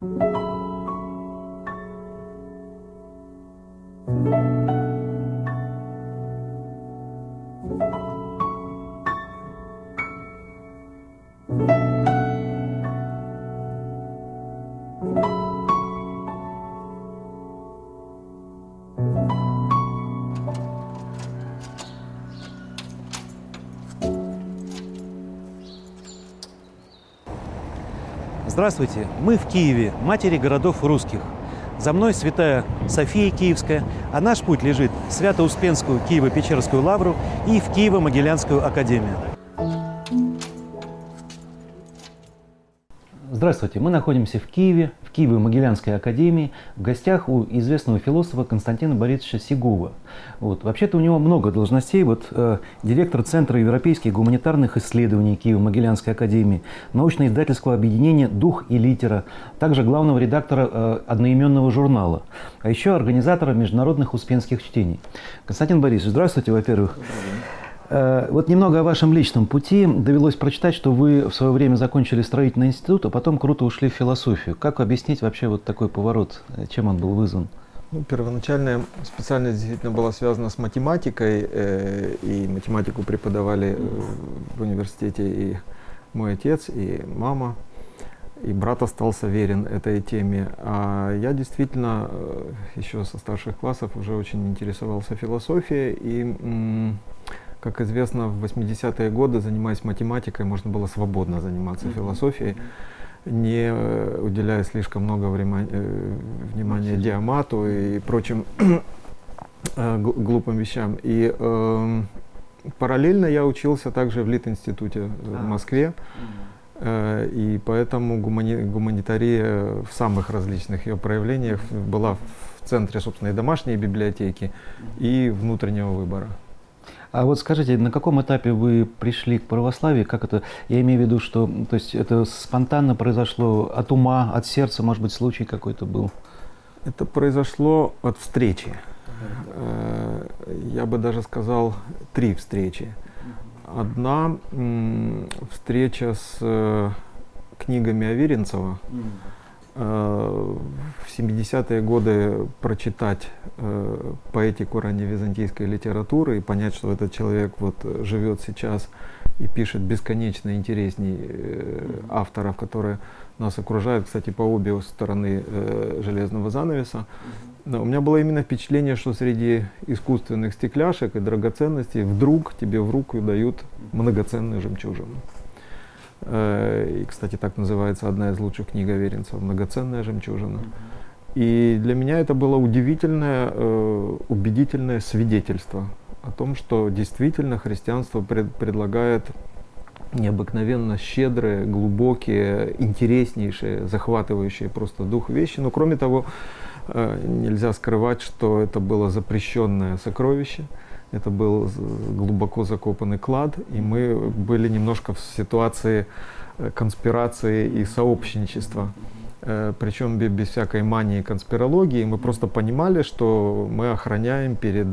Здравствуйте! Мы в Киеве, матери городов русских. За мной святая София Киевская, а наш путь лежит в Свято-Успенскую Киево-Печерскую лавру и в Киево-Могилянскую академию. Здравствуйте! Мы находимся в Киево-Могилянской академии, в гостях у известного философа Константина Борисовича Сегова. Вообще-то у него много должностей. Директор Центра европейских гуманитарных исследований Киево-Могилянской академии, научно-издательского объединения «Дух и литера», также главного редактора одноименного журнала, а еще организатора международных успенских чтений. Константин Борисович, здравствуйте, во-первых. Немного о вашем личном пути. Довелось прочитать, что вы в свое время закончили строительный институт, а потом круто ушли в философию. Как объяснить вообще такой поворот? Чем он был вызван? Первоначальная специальность действительно была связана с математикой, и математику преподавали в университете и мой отец, и мама, и брат остался верен этой теме. А я действительно еще со старших классов уже очень интересовался философией, и как известно, в 80-е годы, занимаясь математикой, можно было свободно заниматься философией, не уделяя слишком много внимания диамату и прочим глупым вещам. И параллельно я учился также в Литинституте в Москве, и поэтому гуманитария в самых различных ее проявлениях была в центре, собственно, и домашней библиотеки, и внутреннего выбора. А скажите, на каком этапе вы пришли к православию? Как это? Я имею в виду, что это спонтанно произошло от ума, от сердца, может быть, случай какой-то был? Это произошло от встречи. Я бы даже сказал, 3 встречи. Одна встреча с книгами Аверинцева. В 70-е годы прочитать поэтику ранневизантийской литературы и понять, что этот человек живет сейчас и пишет бесконечно интересней авторов, которые нас окружают, кстати, по обе стороны железного занавеса. Но у меня было именно впечатление, что среди искусственных стекляшек и драгоценностей вдруг тебе в руку дают многоценную жемчужину. И, кстати, так называется одна из лучших книг Аверинцева «Многоценная жемчужина». И для меня это было удивительное, убедительное свидетельство о том, что действительно христианство предлагает необыкновенно щедрые, глубокие, интереснейшие, захватывающие просто дух вещи. Но кроме того, нельзя скрывать, что это было запрещенное сокровище. Это был глубоко закопанный клад, и мы были немножко в ситуации конспирации и сообщничества. Причем без всякой мании конспирологии. Мы просто понимали, что мы охраняем перед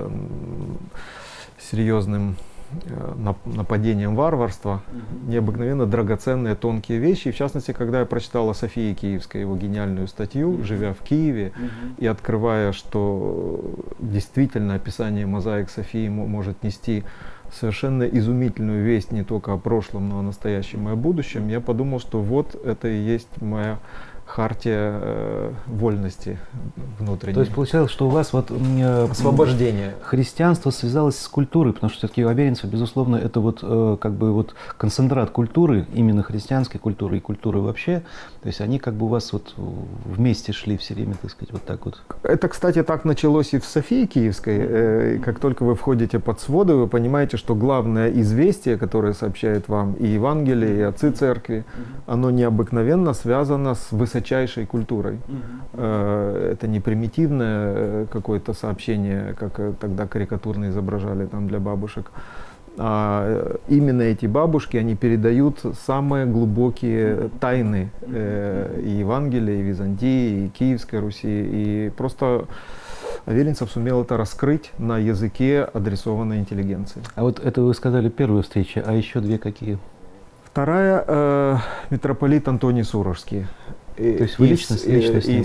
серьезным нападением варварства необыкновенно драгоценные тонкие вещи. И в частности, когда я прочитал о Софии Киевской, его гениальную статью, живя в Киеве, и открывая, что действительно описание мозаик Софии может нести совершенно изумительную весть не только о прошлом, но и о настоящем и о будущем, я подумал, что это и есть моя хартия вольности внутренней. То есть получалось, что у вас освобождение. Христианство связалось с культурой, потому что все-таки у Аверинцева, безусловно, это концентрат культуры, именно христианской культуры и культуры вообще. То есть они у вас вместе шли все время, так сказать, так. Это, кстати, так началось и в Софии Киевской. Как только вы входите под своды, вы понимаете, что главное известие, которое сообщает вам и Евангелие, и отцы церкви, оно необыкновенно связано с высочайшей культурой. Это не примитивное какое-то сообщение, как тогда карикатурно изображали для бабушек. А именно эти бабушки, они передают самые глубокие тайны и Евангелия, и Византии, и Киевской Руси. И просто Аверинцев сумел это раскрыть на языке адресованной интеллигенции. А это вы сказали первая встреча, а еще 2 какие? Вторая митрополит Антоний Сурожский. То есть вы лично с ним?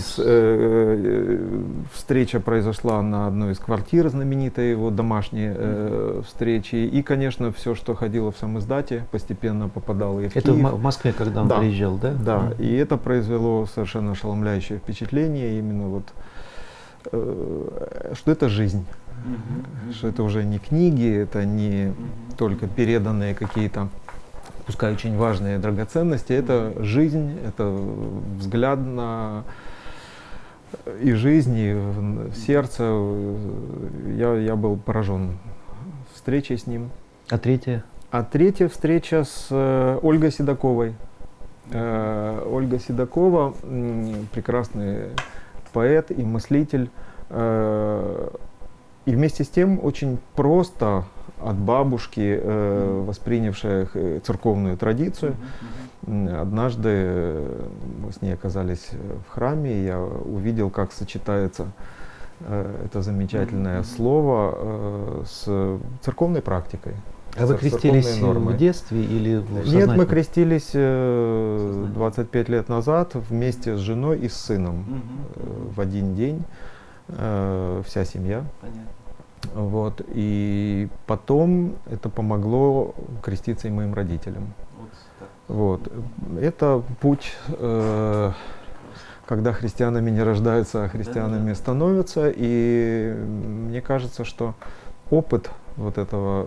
Встреча произошла на одной из квартир, знаменитой его домашней встречи. И, конечно, все, что ходило в самиздате, постепенно попадало и в Это Киев. в Москве, когда он приезжал, да? Да, и это произвело совершенно ошеломляющее впечатление, именно вот, что это жизнь. Что это уже не книги, это не только переданные какие-то, пускай очень важные драгоценности, это жизнь, это взгляд на и жизнь, и сердце. Я был поражен встречей с ним. А третья? А третья встреча с Ольгой Седоковой. Ольга Седокова, прекрасный поэт и мыслитель, и вместе с тем очень просто от бабушки, воспринявшая церковную традицию. Однажды мы с ней оказались в храме, и я увидел, как сочетается это замечательное слово с церковной практикой. А вы крестились в детстве или Нет, мы крестились 25 лет назад вместе с женой и с сыном в один день, вся семья. Понятно. Вот. И потом это помогло креститься и моим родителям. Вот. Это путь, когда христианами не рождаются, а христианами становятся. И мне кажется, что опыт вот этого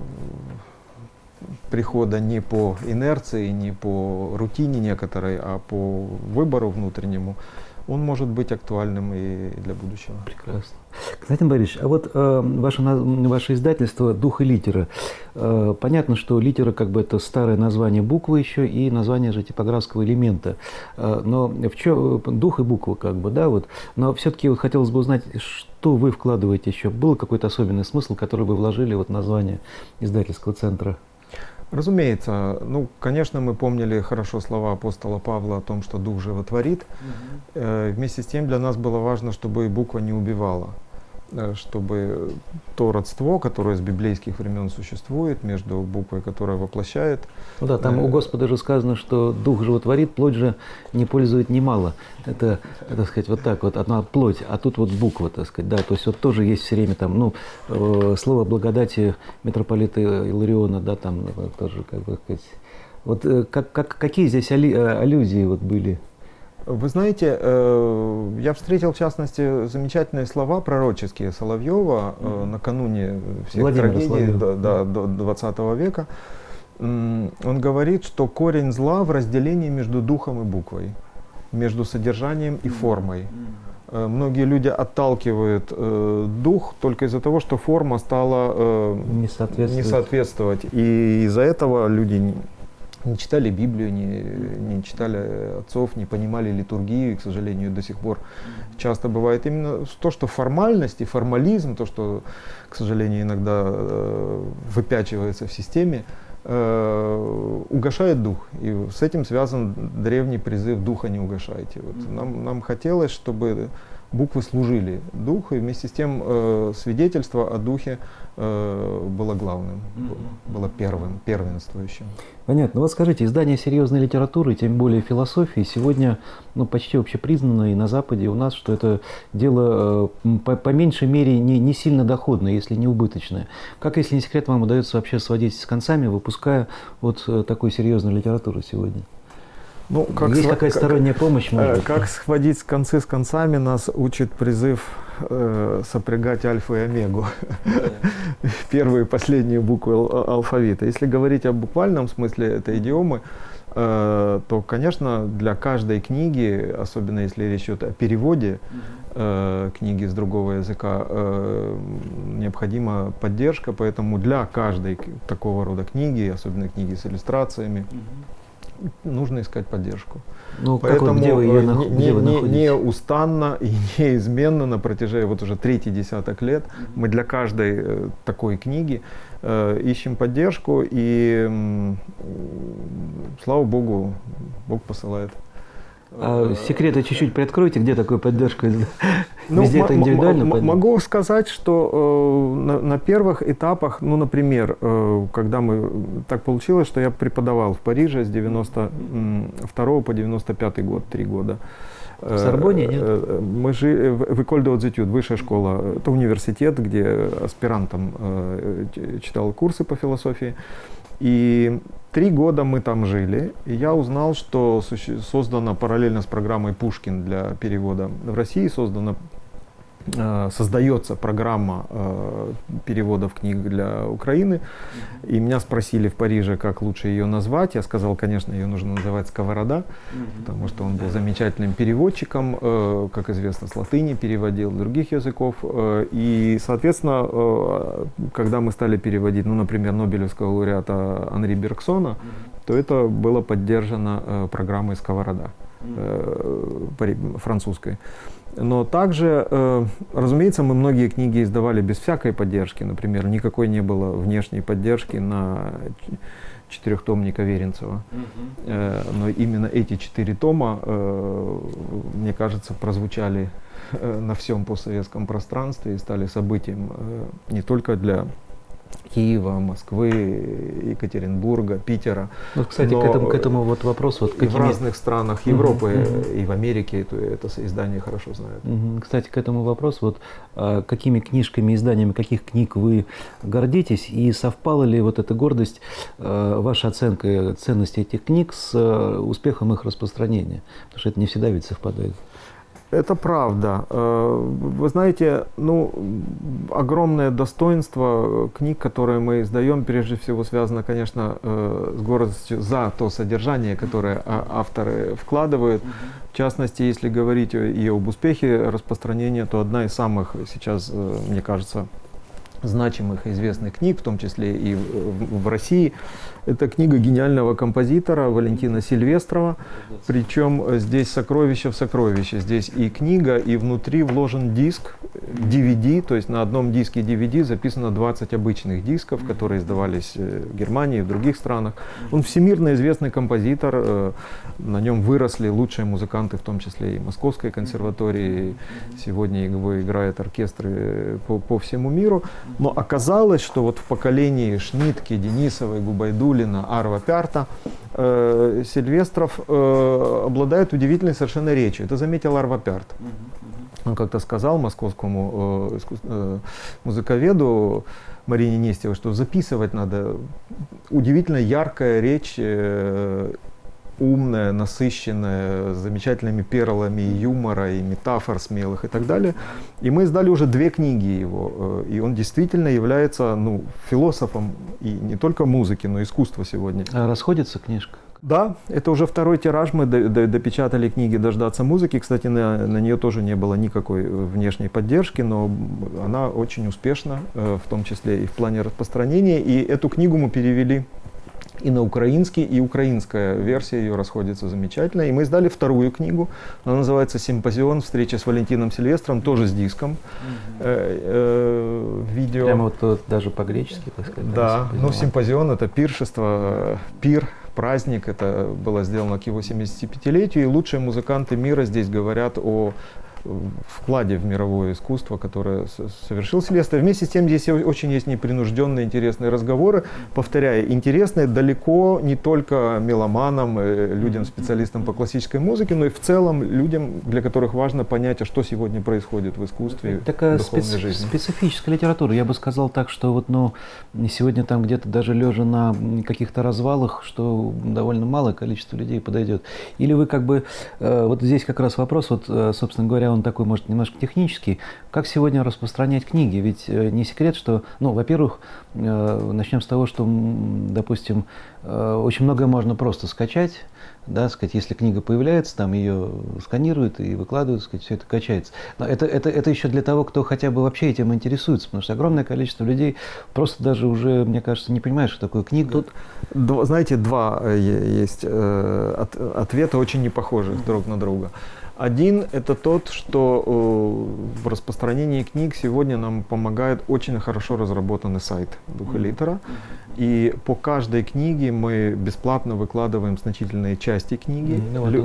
прихода не по инерции, не по рутине некоторой, а по выбору внутреннему, он может быть актуальным и для будущего. Прекрасно. Константин Борисович, а вот ваше издательство «Дух и литера». Понятно, что литера как бы это старое название буквы еще и название же типографского элемента. Но в чем дух и буква как бы, да, вот. Но все-таки вот хотелось бы узнать, что вы вкладываете еще. Был какой-то особенный смысл, который вы вложили вот в название издательского центра? Разумеется, ну, конечно, мы помнили хорошо слова апостола Павла о том, что Дух животворит. Вместе с тем для нас было важно, чтобы и буква не убивала, чтобы то родство, которое с библейских времен существует, между буквой, которая воплощает. Ну да, там у Господа же сказано, что Дух животворит, плоть же не пользует немало. Это, так сказать, вот так вот, одна плоть, а тут вот буква, так сказать, да, то есть вот тоже есть все время там, ну, слово благодати митрополита Илариона, да, там тоже, как бы сказать, вот какие здесь аллюзии вот были? Вы знаете, я встретил, в частности, замечательные слова пророческие Соловьева накануне всех трагедий до 20 века. Он говорит, что корень зла в разделении между духом и буквой, между содержанием и формой. Многие люди отталкивают дух только из-за того, что форма стала не соответствовать. И из-за этого люди не читали Библию, не читали отцов, не понимали литургию, и, к сожалению, до сих пор часто бывает именно то, что формальность и формализм, то, что, к сожалению, иногда выпячивается в системе, угошает дух. И с этим связан древний призыв «духа не угошайте». Вот нам хотелось, чтобы буквы служили духу, и вместе с тем свидетельство о духе было главным, было первенствующим. Понятно. Вот скажите, издание серьезной литературы, тем более философии, сегодня почти общепризнано и на Западе, и у нас, что это дело по меньшей мере не сильно доходное, если не убыточное. Как, если не секрет, вам удается вообще сводить с концами, выпуская вот такую серьезную литературу сегодня? Ну, есть какая-то сторонняя помощь, может быть? Как сходить концы с концами, нас учит призыв сопрягать альфа и омегу, первые и последние буквы алфавита. Если говорить о буквальном смысле этой идиомы, то, конечно, для каждой книги, особенно если речь идет о переводе книги с другого языка, необходима поддержка, поэтому для каждой такого рода книги, особенно книги с иллюстрациями, нужно искать поддержку. Ну, поэтому где вы неустанно и неизменно на протяжении вот уже третий десяток лет мы для каждой такой книги ищем поддержку, и слава Богу, Бог посылает А секреты чуть-чуть приоткройте, где такая поддержка? Везде это индивидуально? Могу сказать, что на первых этапах, ну, например, когда так получилось, что я преподавал в Париже с 92 по 95 год, 3 года. В Сорбонне, нет? Мы жили в École de Hautes Études, высшая школа. Это университет, где аспирантом читал курсы по философии. И 3 года мы там жили, и я узнал, что создана параллельно с программой Пушкин для перевода в России, создается программа переводов книг для Украины. И меня спросили в Париже, как лучше ее назвать. Я сказал, конечно, ее нужно называть «Сковорода», потому что он был замечательным переводчиком, как известно, с латыни переводил, других языков. И, соответственно, когда мы стали переводить, ну, например, Нобелевского лауреата Анри Бергсона, то это было поддержано программой «Сковорода» французской. Но также, разумеется, мы многие книги издавали без всякой поддержки. Например, никакой не было внешней поддержки на 4-томника Веренцева. Но именно эти 4 тома, мне кажется, прозвучали на всем постсоветском пространстве и стали событием не только для Киева, Москвы, Екатеринбурга, Питера. Ну, кстати, к этому вот вопрос. Вот и в разных странах Европы, и в Америке это издание хорошо знают. Кстати, к этому вопрос. Вот какими книжками, изданиями каких книг вы гордитесь? И совпала ли вот эта гордость, ваша оценка ценности этих книг с успехом их распространения? Потому что это не всегда ведь совпадает. Это правда. Вы знаете, ну, огромное достоинство книг, которые мы издаем, прежде всего связано, конечно, с гордостью за то содержание, которое авторы вкладывают. В частности, если говорить и об успехе распространения, то одна из самых сейчас, мне кажется, значимых и известных книг, в том числе и в России, это книга гениального композитора Валентина Сильвестрова. Причем здесь сокровище в сокровище. Здесь и книга, и внутри вложен диск, DVD, то есть на одном диске DVD записано 20 обычных дисков, которые издавались в Германии и в других странах. Он всемирно известный композитор, на нем выросли лучшие музыканты, в том числе и Московской консерватории. Сегодня его играют оркестры по всему миру. Но оказалось, что вот в поколении Шнитке, Денисовой, Губайдулина, Арва Пярта Сильвестров обладает удивительной совершенно речью. Это заметил Арва Пярт. Он как-то сказал московскому музыковеду Марине Нестеровой, что записывать надо. Удивительно яркая речь, умная, насыщенная, с замечательными перлами юмора и метафор смелых и так далее. И мы издали уже 2 книги его. И он действительно является, ну, философом и не только музыки, но и искусства сегодня. А расходится книжка? Да, это уже 2-й тираж. Мы допечатали книги «Дождаться музыки». Кстати, на нее тоже не было никакой внешней поддержки, но она очень успешна, в том числе и в плане распространения. И эту книгу мы перевели и на украинский, и украинская версия ее расходится замечательно. И мы издали 2-ю книгу. Она называется «Симпозион. Встреча с Валентином Сильвестром», тоже с диском. Видео. Прямо вот даже по-гречески, так сказать. Да, ну симпозион — это пиршество, пир, праздник. Это было сделано к его 75-летию. И лучшие музыканты мира здесь говорят о вкладе в мировое искусство, которое совершил Сильвестр. Вместе с тем здесь очень есть непринужденные, интересные разговоры. Повторяю, интересные далеко не только меломанам, людям, специалистам по классической музыке, но и в целом людям, для которых важно понять, а что сегодня происходит в искусстве, такая в духовной жизни. Специфическая литература. Я бы сказал так, что вот, ну, сегодня там где-то даже лежа на каких-то развалах, что довольно малое количество людей подойдет. Или вы как бы, вот здесь как раз вопрос, вот, собственно говоря, он такой, может, немножко технический. Как сегодня распространять книги? Ведь не секрет, что, ну, во-первых, начнем с того, что, допустим, очень многое можно просто скачать, да, сказать, если книга появляется, там ее сканируют и выкладывают, сказать, все это качается. Но это еще для того, кто хотя бы вообще этим интересуется, потому что огромное количество людей просто даже уже, мне кажется, не понимает, что такое книга. Тут, знаете, 2 есть ответа, очень не похожих друг на друга. Один – это тот, что в распространении книг сегодня нам помогает очень хорошо разработанный сайт Духолитера. И по каждой книге мы бесплатно выкладываем значительные части книги.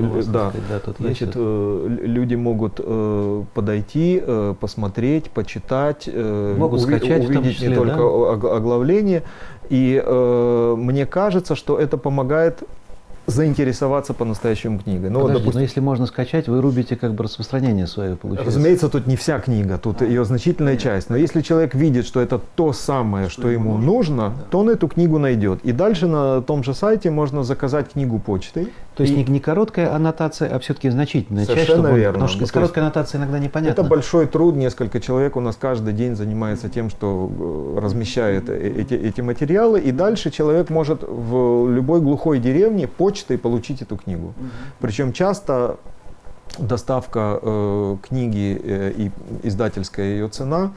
Значит, люди могут подойти, посмотреть, почитать, могут скачать, увидеть числе, не только оглавление. И мне кажется, что это помогает заинтересоваться по-настоящему книгой. Ну, подожди, допустим, но если можно скачать, вы рубите как бы распространение свое, получается. Разумеется, тут не вся книга, тут ее значительная часть. Но если человек видит, что это то самое, что ему нужно, то он эту книгу найдет. И дальше на том же сайте можно заказать книгу почтой. То есть не короткая аннотация, а все-таки значительная часть. Совершенно верно. Потому что с короткой аннотацией иногда непонятно. Это большой труд, несколько человек у нас каждый день занимается тем, что размещает эти материалы. И дальше человек может в любой глухой деревне почтой получить эту книгу. Причем часто доставка книги и издательская ее цена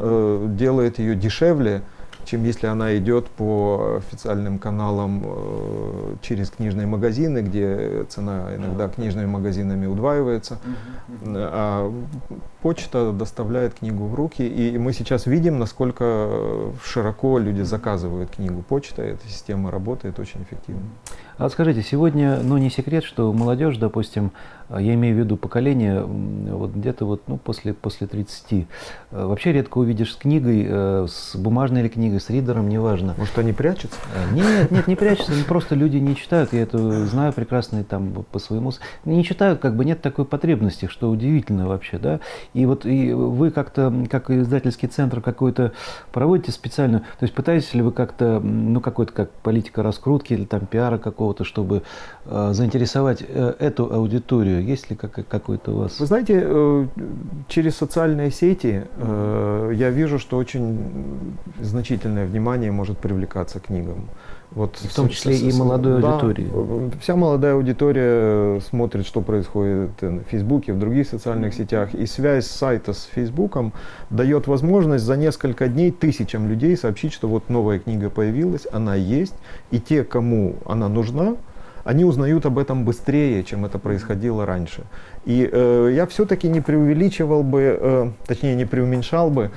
делает ее дешевле, чем если она идет по официальным каналам через книжные магазины, где цена иногда книжными магазинами удваивается. А почта доставляет книгу в руки, и мы сейчас видим, насколько широко люди заказывают книгу почтой. Эта система работает очень эффективно. А вот скажите, сегодня, ну не секрет, что молодежь, допустим, я имею в виду поколение, вот где-то вот, ну, после 30, вообще редко увидишь с книгой, с бумажной или книгой, с ридером, неважно. Может, они прячутся? Нет, не прячутся, просто люди не читают, я это знаю прекрасно там по своему. Не читают, как бы нет такой потребности, что удивительно вообще, да. И вот и вы как-то, как издательский центр какой-то проводите специальную, то есть пытаетесь ли вы как-то, ну какой-то как политика раскрутки или там пиара какого-то, чтобы заинтересовать эту аудиторию? Есть ли какой-то у вас? Вы знаете, через социальные сети я вижу, что очень значительное внимание может привлекаться к книгам. Вот в том числе и молодой аудитории. Вся молодая аудитория смотрит, что происходит на Фейсбуке, в других социальных сетях. И связь сайта с Фейсбуком дает возможность за несколько дней тысячам людей сообщить, что вот новая книга появилась, она есть. И те, кому она нужна, они узнают об этом быстрее, чем это происходило раньше. И я все-таки не преувеличивал бы, точнее не преуменьшал бы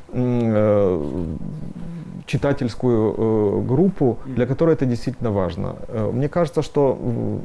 читательскую группу, для которой это действительно важно. Мне кажется, что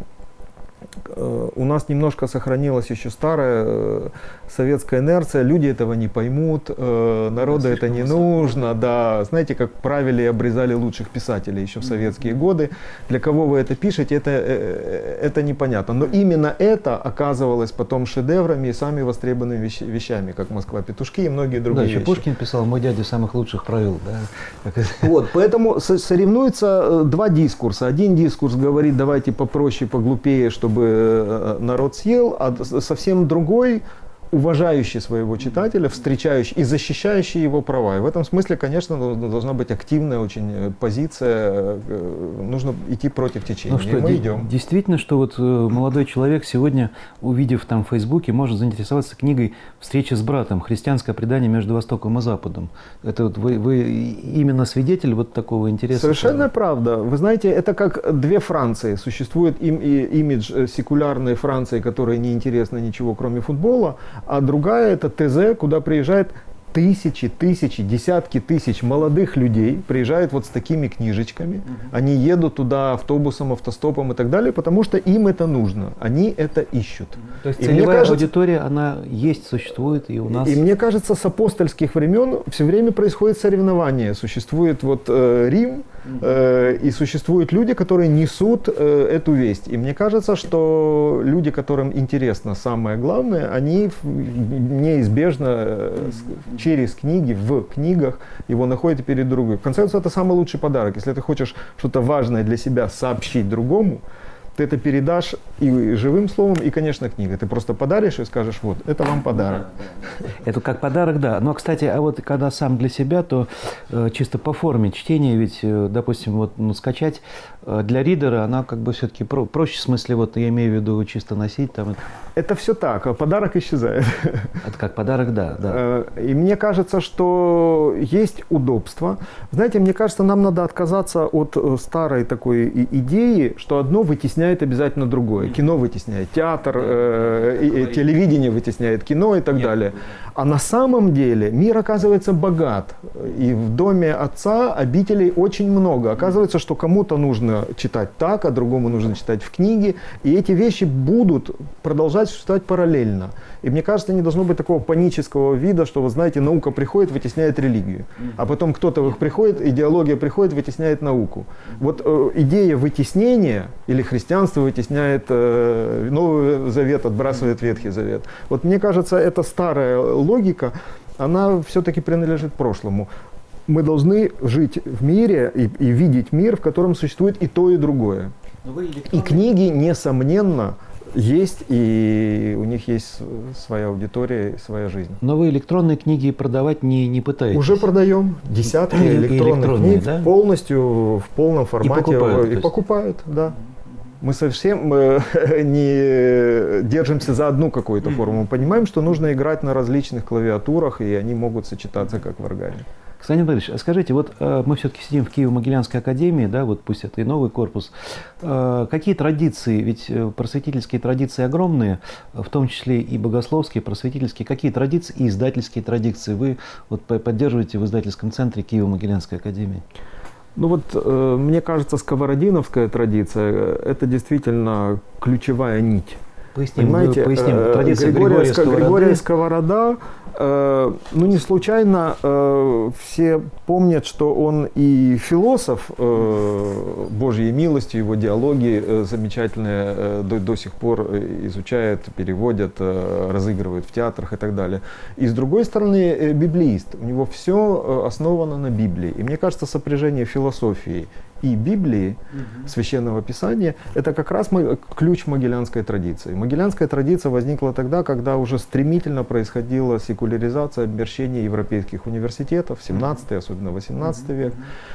у нас немножко сохранилась еще старая советская инерция, люди этого не поймут, народу это не нужно, да, знаете, как правили и обрезали лучших писателей еще в советские годы, для кого вы это пишете, это непонятно, но именно это оказывалось потом шедеврами и самыми востребованными вещами, как «Москва-петушки» и многие другие вещи. Да, еще Пушкин писал «Мой дядя самых лучших правил», да. Вот, поэтому соревнуются два дискурса. Один дискурс говорит, давайте попроще, поглупее, чтобы народ съел, а совсем другой, уважающий своего читателя, встречающий и защищающий его права. И в этом смысле, конечно, должна быть активная очень позиция, нужно идти против течения. Ну что, и мы идем. Действительно, что вот молодой человек сегодня, увидев там в Фейсбуке, может заинтересоваться книгой «Встреча с братом. Христианское предание между Востоком и Западом». Это вот вы именно свидетель вот такого интереса? Совершенно правда. Вы знаете, это как две Франции. Существует имидж секулярной Франции, которой не интересно ничего, кроме футбола, а другая это ТЗ, куда приезжает тысячи, десятки тысяч молодых людей, приезжают вот с такими книжечками, они едут туда автобусом, автостопом и так далее, потому что им это нужно, они это ищут. То есть целевая аудитория, она есть, существует и у нас. И мне кажется, с апостольских времен все время происходит соревнование, существует вот Рим, и существуют люди, которые несут эту весть. И мне кажется, что люди, которым интересно самое главное, они неизбежно через книги, в книгах его находят перед другом. В конце концов, это самый лучший подарок. Если ты хочешь что-то важное для себя сообщить другому, ты это передашь и живым словом, и, конечно, книгой. Ты просто подаришь и скажешь, вот, это вам подарок. Это как подарок, да. Но, кстати, а вот когда сам для себя, то чисто по форме чтения, ведь, допустим, вот, ну, скачать для ридера, она как бы все-таки проще, в смысле, вот я имею в виду чисто носить. Там. Это все так, а подарок исчезает. Это как подарок, да. И мне кажется, что есть удобство. Знаете, мне кажется, нам надо отказаться от старой такой идеи, что одно вытесняет вытесняет обязательно другое. Кино вытесняет театр, телевидение вытесняет кино и так далее. А на самом деле мир оказывается богат. И в доме отца обителей очень много. Оказывается, что кому-то нужно читать так, а другому нужно читать в книге. И эти вещи будут продолжать существовать параллельно. И мне кажется, не должно быть такого панического вида, что, вы знаете, наука приходит, вытесняет религию. А потом кто-то приходит, идеология приходит, вытесняет науку. Вот идея вытеснения, или христианство вытесняет Новый Завет, отбрасывает Ветхий Завет. Вот мне кажется, это старая логика, она все-таки принадлежит прошлому. Мы должны жить в мире и видеть мир, в котором существует и то, и другое. И книги, несомненно, есть, и у них есть своя аудитория, своя жизнь. Но вы электронные книги продавать не пытаетесь? Уже продаем десятки электронных книг, да? Полностью в полном формате. И покупают, да. Мы совсем не держимся за одну какую-то форму. Мы понимаем, что нужно играть на различных клавиатурах, и они могут сочетаться как в органе. Константин Борисович, а скажите, вот мы все-таки сидим в Киево-Могилянской академии, да, вот пусть это и новый корпус. Какие традиции, ведь просветительские традиции огромные, в том числе и богословские, просветительские, какие традиции и издательские традиции вы вот поддерживаете в издательском центре Киево-Могилянской академии? Ну вот, мне кажется, сковородиновская традиция – это действительно ключевая нить. Поясним, традиция Григория Сковорода, ну не случайно все помнят, что он и философ, Божьей милостью, его диалоги замечательные до сих пор изучают, переводят, разыгрывают в театрах и так далее. И с другой стороны, библеист, у него все основано на Библии. И мне кажется, сопряжение философии и Библии, Священного Писания, это как раз ключ могилянской традиции. Могилянская традиция возникла тогда, когда уже стремительно происходила секуляризация, обмерщение европейских университетов, 17 особенно 18 век.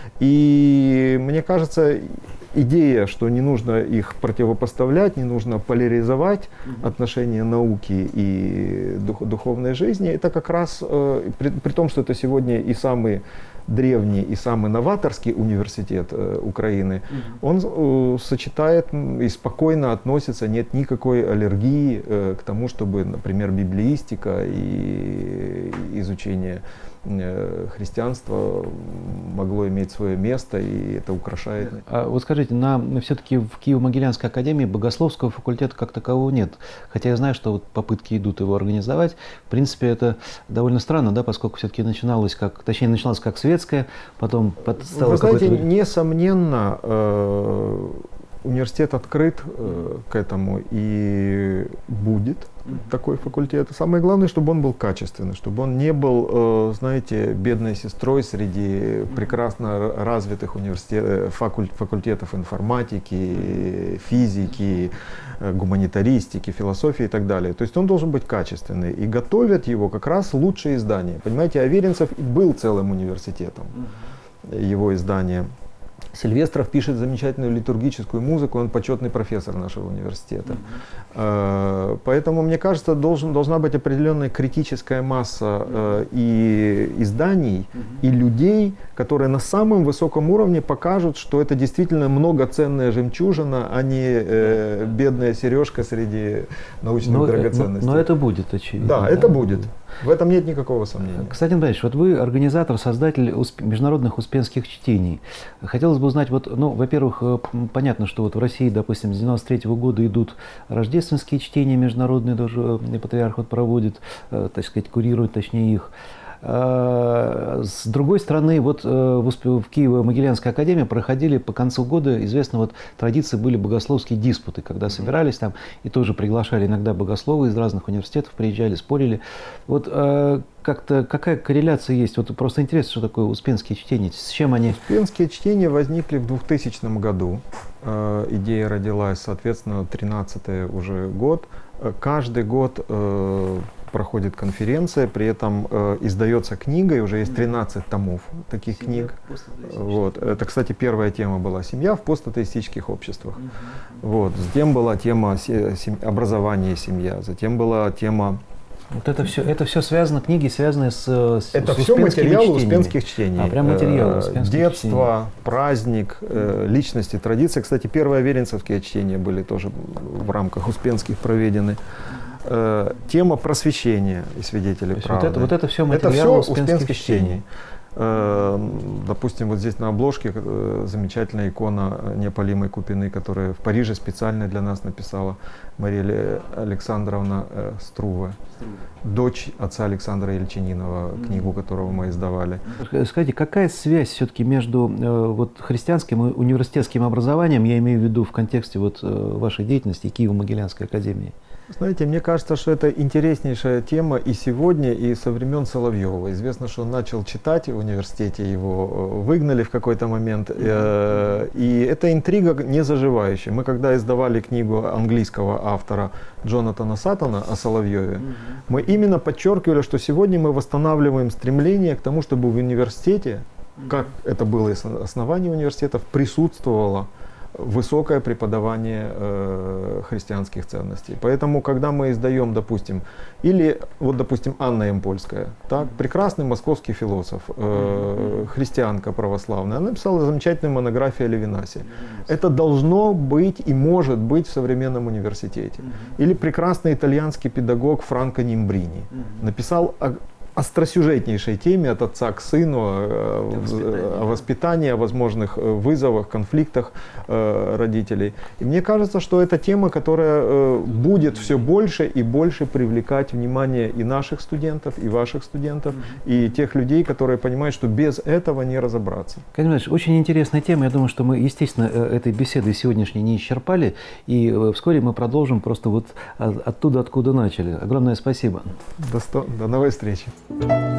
И мне кажется, идея, что не нужно их противопоставлять, не нужно поляризовать отношения науки и духовной жизни, это как раз, при том, что это сегодня и самый древний и самый новаторский университет Украины, он сочетает и спокойно относится, нет никакой аллергии к тому, чтобы, например, библеистика и изучение христианства могло иметь свое место, и это украшает. А вот скажите, все-таки в Киево-Могилянской академии богословского факультета как такового нет. Хотя я знаю, что вот попытки идут его организовать. В принципе, это довольно странно, да, поскольку все-таки начиналось как светское, потом стало. Вы знаете, несомненно, университет открыт к этому и будет такой факультет. Самое главное, чтобы он был качественный, чтобы он не был, знаете, бедной сестрой среди прекрасно развитых факультетов информатики, физики, гуманитаристики, философии и так далее. То есть он должен быть качественный. И готовят его как раз лучшие издания. Понимаете, Аверинцев был целым университетом, его издание. Сильвестров пишет замечательную литургическую музыку, он почетный профессор нашего университета. Поэтому, мне кажется, должна быть определенная критическая масса и изданий, и людей, которые на самом высоком уровне покажут, что это действительно многоценная жемчужина, а не бедная сережка среди научных драгоценностей. Но это будет, очевидно. Да, это будет. В этом нет никакого сомнения. Константин Борисович, вот вы организатор, создатель международных успенских чтений. Хотелось бы узнать, вот, ну, во-первых, понятно, что вот в России, допустим, с 93-го года идут рождественские чтения международные, даже патриарх вот проводит, так сказать, курирует, точнее, их. С другой стороны, вот в Киево-Могилянской академии проходили по концу года, известно, вот традиции были богословские диспуты, когда собирались там и тоже приглашали иногда богословы из разных университетов, приезжали, спорили. Вот как-то какая корреляция есть? Вот просто интересно, что такое успенские чтения, с чем они? Успенские чтения возникли в 2000 году. Идея родилась, соответственно, 13-й уже год. Каждый год проходит конференция, при этом издается книга, и уже есть 13 томов таких книг. Вот. Это, кстати, первая тема была «Семья в постатеистических обществах». Вот. Затем была тема образования и семья, затем была тема Вот это все связано, книги связаны с это с все материалы чтениями. успенских чтений. Прям материалы успенских Детство, чтений. праздник, личности, традиции. Кстати, первые аверинцевские чтения были тоже в рамках успенских проведены. Тема просвещения и свидетелей правды. Вот это все Это материалы все успенских чтений. Допустим, вот здесь на обложке замечательная икона неопалимой Купины, которую в Париже специально для нас написала Мария Александровна Струве, дочь отца Александра Ельчининова, книгу которого мы издавали. Скажите, какая связь все-таки между вот, христианским и университетским образованием, я имею в виду в контексте вот, вашей деятельности Киево-Могилянской академии? Знаете, мне кажется, что это интереснейшая тема и сегодня, и со времен Соловьева. Известно, что он начал читать в университете, его выгнали в какой-то момент. И эта интрига не заживающая. Мы когда издавали книгу английского автора Джонатана Саттона о Соловьеве, мы именно подчеркивали, что сегодня мы восстанавливаем стремление к тому, чтобы в университете, как это было и с основания университетов, присутствовало высокое преподавание христианских ценностей. Поэтому, когда мы издаем, допустим, или вот, допустим, Анна Эмпольская, так, прекрасный московский философ, христианка православная, она написала замечательную монографию о Левинасе. Это должно быть и может быть в современном университете. Или прекрасный итальянский педагог Франко Нимбрини написал о остросюжетнейшей теме от отца к сыну, о воспитании, о возможных вызовах, конфликтах родителей. И мне кажется, что это тема, которая будет все больше и больше привлекать внимание и наших студентов, и ваших студентов, и тех людей, которые понимают, что без этого не разобраться. Казимир Иванович, очень интересная тема. Я думаю, что мы, естественно, этой беседы сегодняшней не исчерпали. И вскоре мы продолжим просто вот оттуда, откуда начали. Огромное спасибо. До новой встречи.